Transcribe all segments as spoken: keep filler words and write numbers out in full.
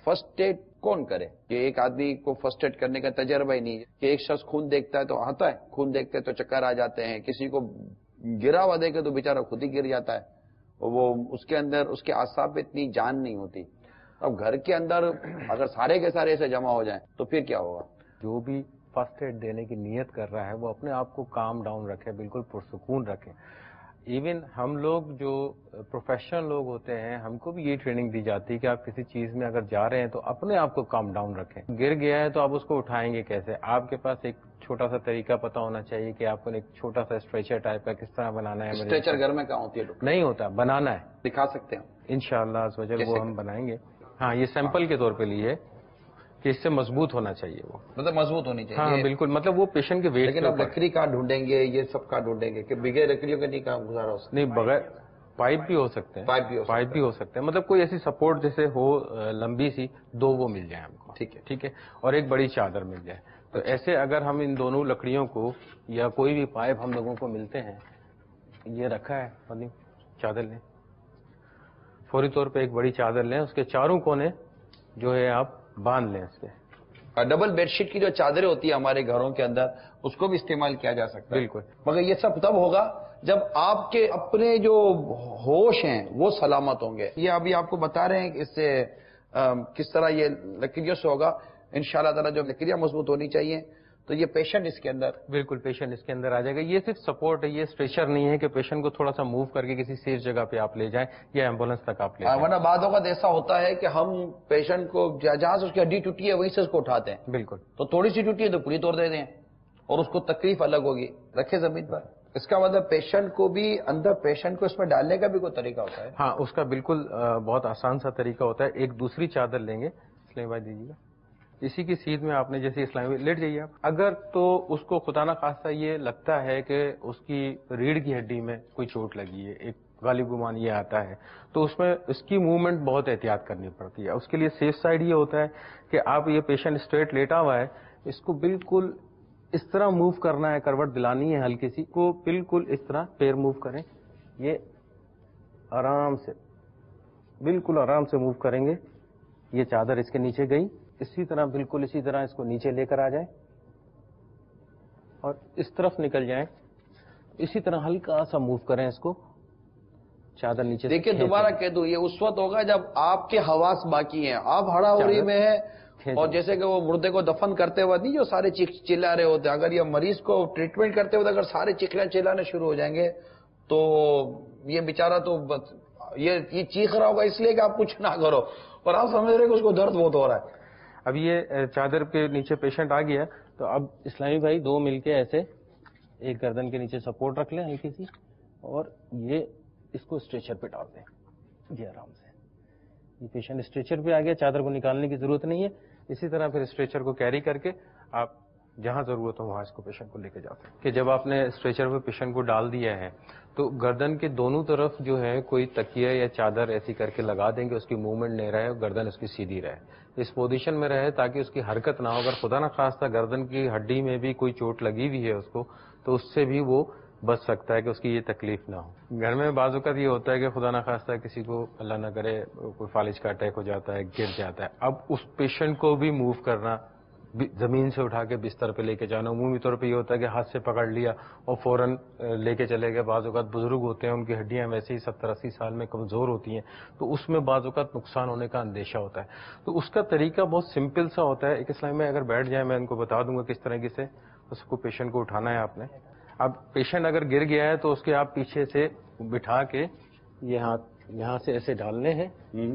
First aid کون کرے؟ کہ ایک آدمی کو فرسٹ ایڈ کرنے کا تجربہ ہی نہیں ہے، کہ ایک شخص خون دیکھتا ہے تو آتا ہے، خون دیکھتے تو چکر آ جاتے ہیں، کسی کو گرا ہوا دیکھے تو بیچارہ خود ہی گر جاتا ہے، وہ اس کے اندر اس کے اعصاب پہ اتنی جان نہیں ہوتی۔ اب گھر کے اندر اگر سارے کے سارے ایسے جمع ہو جائیں تو پھر کیا ہوگا؟ جو بھی فرسٹ ایڈ دینے کی نیت کر رہا ہے وہ اپنے آپ کو کام ڈاؤن رکھے، بالکل پرسکون رکھے۔ ایون ہم لوگ جو پروفیشنل لوگ ہوتے ہیں ہم کو بھی یہ ٹریننگ دی جاتی ہے کہ آپ کسی چیز میں اگر جا رہے ہیں تو اپنے آپ کو کام ڈاؤن رکھیں۔ گر گیا ہے تو آپ اس کو اٹھائیں گے کیسے؟ آپ کے پاس ایک چھوٹا سا طریقہ پتا ہونا چاہیے کہ آپ کو ایک چھوٹا سا اسٹریچر ٹائپ کا کس طرح بنانا ہے۔ اسٹریچر گھر میں کہاں ہوتی ہے ڈاکٹر؟ نہیں ہوتا، بنانا ہے۔ دکھا سکتے ہیں انشاءاللہ عز وجل وہ ہم بنائیں گے۔ ہاں یہ سیمپل کے طور پہ لیے کہ اس سے مضبوط ہونا چاہیے، وہ مطلب مضبوط ہونی چاہیے۔ ہاں بالکل، مطلب وہ پیشنٹ کے ویٹ۔ لیکن اب لکڑی کہاں ڈھونڈیں گے، یہ سب کہاں ڈھونڈیں گے کہ بغیر لکڑیوں کے نہیں کام گزارا ہو سکتا؟ نہیں، بغیر پائپ بھی ہو سکتے ہیں، پائپ بھی ہو پائپ بھی ہو سکتے ہیں، مطلب کوئی ایسی سپورٹ جیسے ہو لمبی سی، دو وہ مل جائے ہم کو۔ ٹھیک ہے ٹھیک ہے، اور ایک بڑی چادر مل جائے۔ تو ایسے اگر ہم ان دونوں لکڑیوں کو یا کوئی بھی پائپ ہم لوگوں کو ملتے ہیں، یہ رکھا ہے مطلب چادر لیں، فوری طور پہ ایک بڑی چادر لیں، اس کے چاروں کونے جو ہے آپ باندھ لیں اس کے۔ ڈبل بیڈ شیٹ کی جو چادریں ہوتی ہیں ہمارے گھروں کے اندر، اس کو بھی استعمال کیا جا سکتا ہے۔ بالکل، مگر یہ سب تب ہوگا جب آپ کے اپنے جو ہوش ہیں وہ سلامت ہوں گے۔ یہ ابھی آپ کو بتا رہے ہیں کہ اس سے کس طرح یہ لکڑیوں سے ہوگا۔ انشاءاللہ تعالی جو لکڑیاں مضبوط ہونی چاہیے، تو یہ پیشنٹ اس کے اندر بالکل پیشنٹ اس کے اندر آ جائے گا۔ یہ صرف سپورٹ ہے، یہ اسٹریچر نہیں ہے کہ پیشنٹ کو تھوڑا سا موو کر کے کسی سیف جگہ پہ آپ لے جائیں یا ایمبولینس تک آپ لے جائیں۔ ورنہ بعض اوقات ایسا ہوتا ہے کہ ہم پیشنٹ کو جہاں سے اس کی ہڈی ٹوٹی ہے وہیں سے اس کو اٹھاتے ہیں۔ بالکل، تو تھوڑی سی ٹوٹی ہے تو پوری توڑ دے دیں اور اس کو تکلیف الگ ہوگی، رکھے زمین پر۔ اس کا مطلب پیشنٹ کو بھی اندر پیشنٹ کو اس میں ڈالنے کا بھی کوئی طریقہ ہوتا ہے؟ ہاں، اس کا بالکل بہت آسان سا طریقہ ہوتا ہے۔ ایک دوسری چادر لیں گے، اسلام بھائی دیجیے گا، اسی کی سیدھ میں آپ نے جیسے اسلام بھائی لیٹ جائیے آپ۔ اگر تو اس کو خدا نہ خواستہ یہ لگتا ہے کہ اس کی ریڑھ کی ہڈی میں کوئی چوٹ لگی ہے، ایک غالب گمان یہ آتا ہے، تو اس میں اس کی موومنٹ بہت احتیاط کرنی پڑتی ہے۔ اس کے لیے سیف سائڈ یہ ہوتا ہے کہ آپ یہ پیشنٹ اسٹریٹ لیٹا ہوا ہے، اس کو بالکل اس طرح موو کرنا ہے، کروٹ دلانی ہے ہلکی سی کو، بالکل اس طرح پیر موو کریں، یہ آرام سے بالکل آرام سے موو کریں گے۔ یہ چادر اس کے نیچے گئی، اسی طرح بالکل اسی طرح اس کو نیچے لے کر آ جائیں اور اس طرف نکل جائیں، اسی طرح ہلکا سا موو کریں اس کو، چادر نیچے۔ دیکھیں دوبارہ کہہ دوں، یہ اس وقت ہوگا جب آپ کے حواس باقی ہیں، آپ ہڑا ہوری میں ہیں، اور جیسے کہ وہ مردے کو دفن کرتے وقت نہیں جو سارے چلا رہے ہوتے ہیں، اگر یہ مریض کو ٹریٹمنٹ کرتے وقت اگر سارے چیخنا چلانے شروع ہو جائیں گے تو یہ بیچارہ تو یہ چیخ رہا ہوگا اس لیے کہ آپ کچھ نہ کرو، اور آپ سمجھ رہے کہ اس کو درد بہت ہو رہا ہے۔ اب یہ چادر کے نیچے پیشنٹ آ گیا، تو اب اسلامی بھائی دو مل کے ایسے ایک گردن کے نیچے سپورٹ رکھ لیں ہلکی سی، اور یہ اس کو اسٹریچر پہ ڈال دیں، یہ آرام سے۔ یہ پیشنٹ اسٹریچر پہ آ گیا، چادر کو نکالنے کی ضرورت نہیں ہے۔ اسی طرح پھر اسٹریچر کو کیری کر کے آپ جہاں ضرورت ہو وہاں اس کو پیشنٹ کو لے کے جاتے ہیں۔ کہ جب آپ نے اسٹریچر پہ پیشنٹ کو ڈال دیا ہے تو گردن کے دونوں طرف جو ہے کوئی تکیہ یا چادر ایسی کر کے لگا دیں کہ اس کی موومنٹ نہیں رہے اور گردن اس کی سیدھی رہے، اس پوزیشن میں رہے تاکہ اس کی حرکت نہ ہو۔ اگر خدا نہ خواستہ گردن کی ہڈی میں بھی کوئی چوٹ لگی ہوئی ہے اس کو، تو اس سے بھی وہ بچ سکتا ہے کہ اس کی یہ تکلیف نہ ہو۔ گھر میں بعض اوقات یہ ہوتا ہے کہ خدا نہ خواستہ کسی کو اللہ نہ کرے کوئی فالج کا اٹیک ہو جاتا ہے، گر جاتا ہے، اب اس پیشنٹ کو بھی موو کرنا، زمین سے اٹھا کے بستر پہ لے کے جانا، عمومی طور پہ یہ ہوتا ہے کہ ہاتھ سے پکڑ لیا اور فوراً لے کے چلے گئے۔ بعض اوقات بزرگ ہوتے ہیں، ان کی ہڈیاں ویسے ہی ستر اسی سال میں کمزور ہوتی ہیں، تو اس میں بعض اوقات نقصان ہونے کا اندیشہ ہوتا ہے۔ تو اس کا طریقہ بہت سمپل سا ہوتا ہے۔ ایک اسلام میں اگر بیٹھ جائیں میں ان کو بتا دوں گا کس طرح سے اس کو پیشنٹ کو اٹھانا ہے آپ نے۔ اب پیشنٹ اگر گر گیا ہے تو اس کے آپ پیچھے سے بٹھا کے یہ ہاتھ یہاں سے ایسے ڈالنے ہیں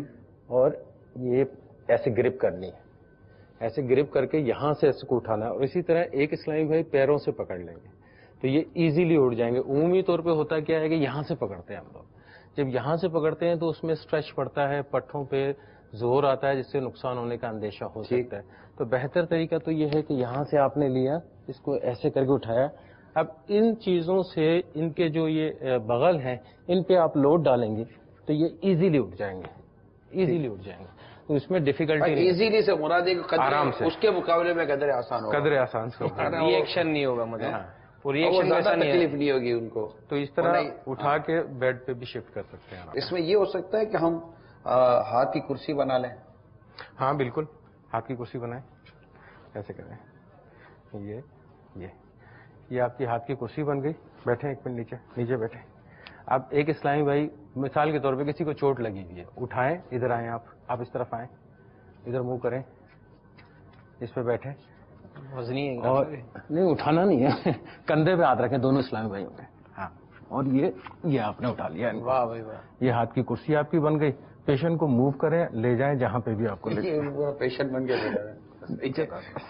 اور یہ ایسے گرپ کرنی ہے، ایسے گرپ کر کے یہاں سے اس کو اٹھانا ہے، اور اسی طرح ایک اسلامی بھائی پیروں سے پکڑ لیں گے تو یہ ایزیلی اٹھ جائیں گے۔ عمومی طور پہ ہوتا کیا ہے کہ یہاں سے پکڑتے ہیں ہم لوگ، جب یہاں سے پکڑتے ہیں تو اس میں اسٹریچ پڑتا ہے، پٹھوں پہ زور آتا ہے جس سے نقصان ہونے کا اندیشہ ہو سکتا ہے۔ تو بہتر طریقہ تو یہ ہے کہ یہاں سے آپ نے لیا، اس کو ایسے کر کے اٹھایا۔ اب ان چیزوں سے ان کے جو یہ بغل ہیں ان پہ آپ لوڈ ڈالیں گے تو یہ ایزیلی اٹھ جائیں گے، ایزیلی اٹھ جائیں گے۔ تو اس میں ڈیفیکلٹی ایزیلی سے مراد ہے کہ آرام سے، اس کے مقابلے میں قدر آسان ہوگا، قدر آسان سے ہوگا، ری ایکشن نہیں ہوگا، مطلب پوری ایکشن میں تکلیف نہیں ہوگی ان کو۔ تو اس طرح اٹھا کے بیڈ پہ بھی شفٹ کر سکتے ہیں۔ اس میں یہ ہو سکتا ہے کہ ہم ہاتھ کی کرسی بنا لیں ہاں بالکل, ہاتھ کی کرسی بنائیں, ایسے کریں, یہ یہ یہ آپ کی ہاتھ کی کرسی بن گئی. بیٹھیں ایک منٹ, نیچے نیچے بیٹھیں. اب ایک اسلامی بھائی مثال کے طور پہ کسی کو چوٹ لگی ہوئی ہے, اٹھائیں, ادھر آئیں, آپ آپ اس طرف آئیں, ادھر منہ کریں, اس پہ بیٹھیں, وزنی ہے اور نہیں اٹھانا نہیں ہے, کندھے پہ ہاتھ رکھیں دونوں اسلامی بھائیوں پہ. ہاں, اور یہ یہ آپ نے اٹھا لیا. واہ بھائی واہ, یہ ہاتھ کی کرسی آپ کی بن گئی. پیشنٹ کو موو کریں, لے جائیں جہاں پہ بھی آپ کو لے جائیں. پیشنٹ بن کے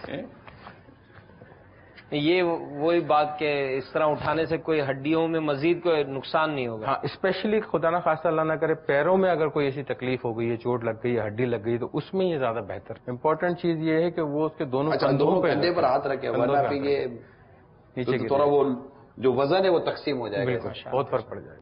یہ وہی بات کہ اس طرح اٹھانے سے کوئی ہڈیوں میں مزید کوئی نقصان نہیں ہوگا. ہاں, اسپیشلی خدا نہ خواستہ اللہ نہ کرے پیروں میں اگر کوئی ایسی تکلیف ہو گئی ہے, چوٹ لگ گئی ہے, ہڈی لگ گئی, تو اس میں یہ زیادہ بہتر. امپورٹنٹ چیز یہ ہے کہ وہ اس کے دونوں کندھے پر ہاتھ رکھے, ورنہ پھر یہ نیچے تھوڑا وہ جو وزن ہے وہ تقسیم ہو جائے گا. بہت فرق پڑ جائے گا.